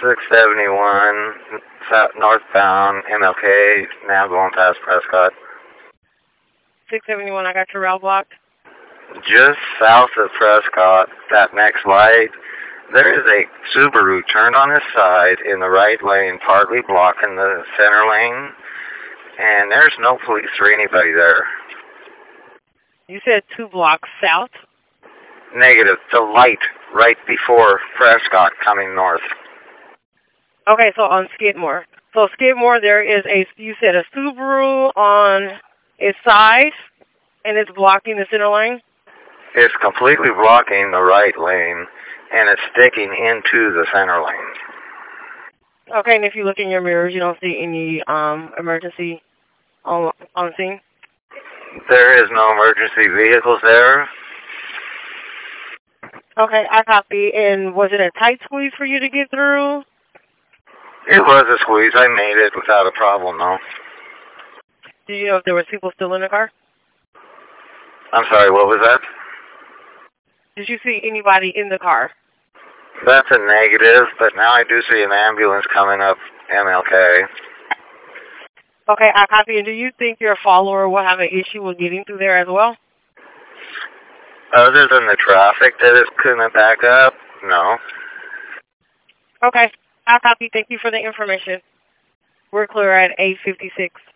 671 northbound MLK, now going past Prescott. 671, I got your route blocked. Just south of Prescott, that next light, there is a Subaru turned on its side in the right lane, partly blocking the center lane, and there's no police or anybody there. You said 2 blocks south? Negative. The light right before Prescott coming north. Okay, so on Skidmore. So Skidmore, there is you said a Subaru on its side, and it's blocking the center lane? It's completely blocking the right lane, and it's sticking into the center lane. Okay, and if you look in your mirrors, you don't see any emergency on scene? There is no emergency vehicles there. Okay, I copy. And was it a tight squeeze for you to get through? It was a squeeze. I made it without a problem, though. Did you know if there was people still in the car? I'm sorry, what was that? Did you see anybody in the car? That's a negative, but now I do see an ambulance coming up MLK. Okay, I copy. And do you think your follower will have an issue with getting through there as well? Other than the traffic that it couldn't back up, no. Okay, I copy. Thank you for the information. We're clear at 8:56.